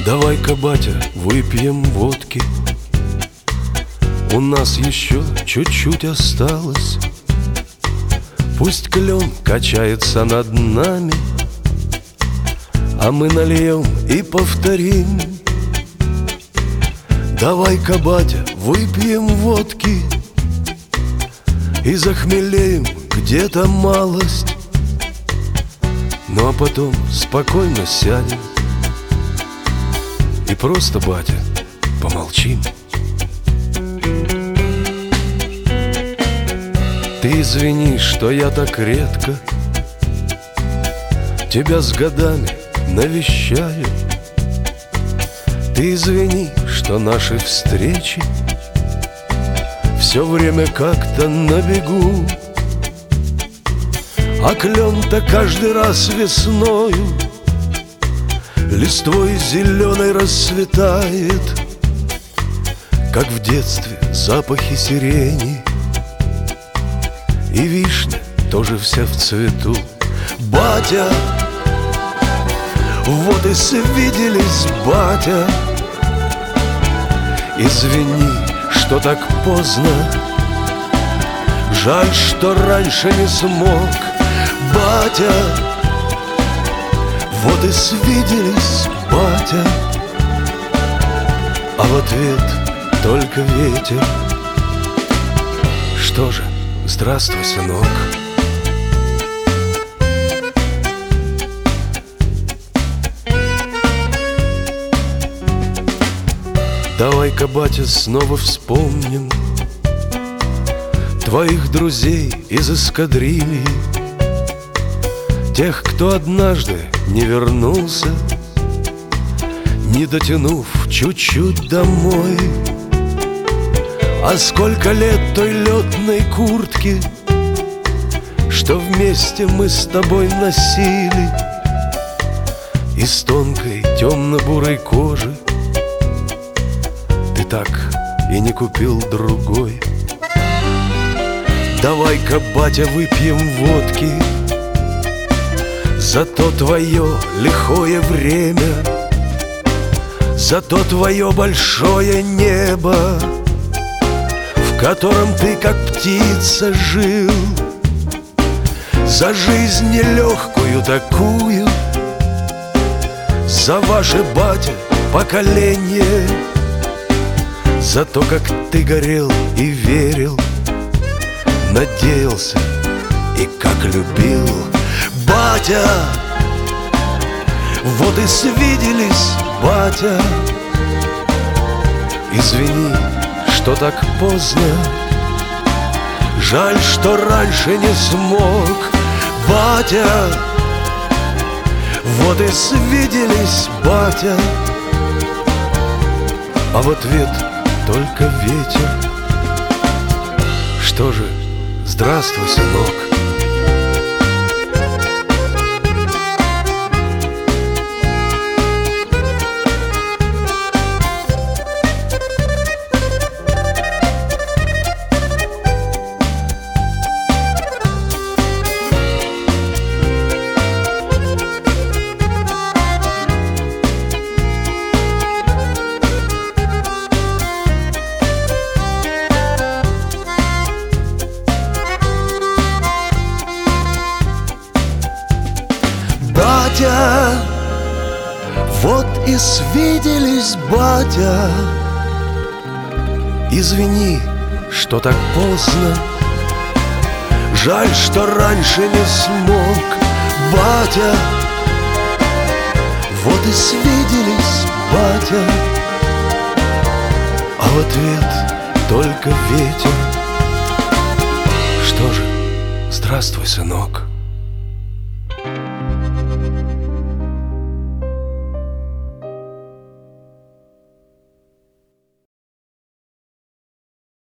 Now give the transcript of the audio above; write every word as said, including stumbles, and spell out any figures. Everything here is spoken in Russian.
Давай-ка, батя, выпьем водки, у нас еще чуть-чуть осталось. Пусть клен качается над нами, а мы нальем и повторим. Давай-ка, батя, выпьем водки и захмелеем где-то малость. Ну а потом спокойно сядем и просто, батя, помолчим. Ты извини, что я так редко тебя с годами навещаю. Ты извини, что наши встречи все время как-то на бегу, а клен-то каждый раз весною листвой зеленой расцветает, как в детстве запахи сирени. И вишня тоже вся в цвету. Батя, вот и свиделись, батя. Извини, что так поздно, жаль, что раньше не смог. Батя, вот и свиделись, батя. А в ответ только ветер. Что же, здравствуй, сынок. Давай-ка, батя, снова вспомним твоих друзей из эскадрильи, тех, кто однажды не вернулся, не дотянув чуть-чуть домой. А сколько лет той летной куртки, что вместе мы с тобой носили, из тонкой темно-бурой кожи ты так и не купил другой. Давай-ка, батя, выпьем водки за то твое лихое время, за то твое большое небо, в котором ты как птица жил, за жизнь нелегкую такую, за ваше, батя, поколение, за то, как ты горел и верил, надеялся и как любил. Батя, вот и свиделись, батя. Извини, что так поздно, жаль, что раньше не смог. Батя, вот и свиделись, батя. А в ответ только ветер. Что же, здравствуй, сынок. Батя, вот и свиделись, батя. Извини, что так поздно, жаль, что раньше не смог. Батя, вот и свиделись, батя. А в ответ только ветер. Что же, здравствуй, сынок.